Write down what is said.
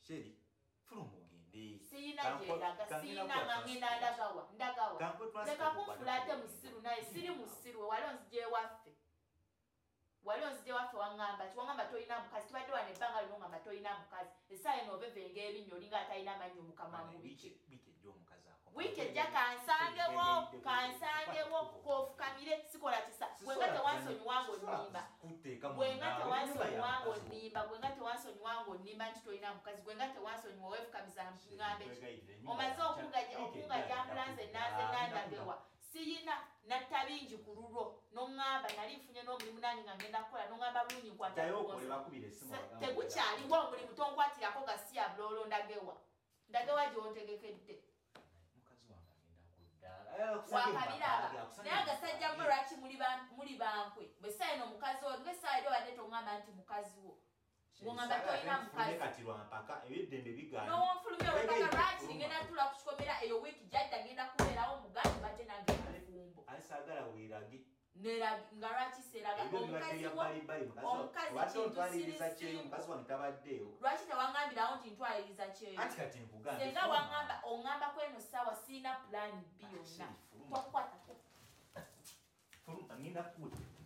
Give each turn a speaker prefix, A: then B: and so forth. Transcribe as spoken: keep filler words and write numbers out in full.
A: Sheri Fulumbo gende.
B: Sina jeraga, sina ngangina ndagawa, ndagawa. Leka kumfulate musiru naye siri musiru walonzi je waffe. Walonzi je waffe wangamba, wangamba toyina mukazi tubadde wane banga lino ngamba toyina mukazi. Esaye no bevenge ebinyo linga atayina manyo mukama mu biki.
A: Bike jo mukazi ako.
B: Wike ja kansangewo, kansangewo kofukamire sikola kisa. Bwenga tewansonyi wango nimba. Bwenga tewansonyi wango nimba, bwenga tewansonyi wango nimba nti toyina mukazi, bwenga tewansonyi wefukamiza ngambe. Omaze okunga okunga jambulanze naze nandagewa. Siyina natabinji kururo nongamba nalifunye no mulimu nani ngagenda kola nongamba bulunyi kwata.
A: Tayo okolera kubire simu.
B: Tegukyali wo mulimu tonkwatira ko gasiya blolo ndagewa. Ndagewa jontegekedde.
A: Mukazi wange agenda kudda.
B: Wakabira. Naye gasajja ko lwaki muli ba muli bankwe. Bwe sai no mukazi wo nge sai do ade tongamba anti mukazi wo. Ngomba toyina mukazi.
A: Katirwa mpaka ebidende bigana.
B: No mfulumye mpaka lwaki ngenda tula kushikomera eyo wiki jadda ngenda kuberawo mugandi bate nange mfumbo.
A: Alisagala wiragi.
B: Nera ngarachi seraga
A: omukazi wo omukazi wato twaliriza kyeyo omukazi wange tabaddeyo
B: lwaki tewangambirawo nti ntwaliriza kyeyo
A: ati kati nkugamba
B: senga wangamba ongamba kweno sawa sina plan B yonna twakukwata
A: fulu ngenda kuwulira